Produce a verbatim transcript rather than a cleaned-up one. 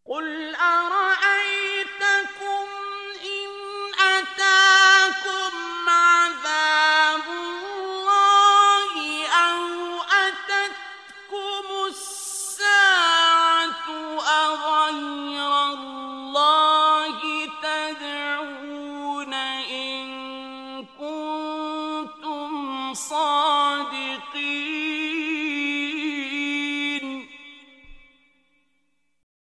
قُلْ أَرَأَيْتَكُمْ إِنْ أَتَاكُمْ عَذَابُ اللَّهِ أَوْ أَتَتْكُمُ السَّاعَةُ أَغَيْرَ اللَّهِ تَدْعُونَ إِن كُنتُمْ صَادِقِينَ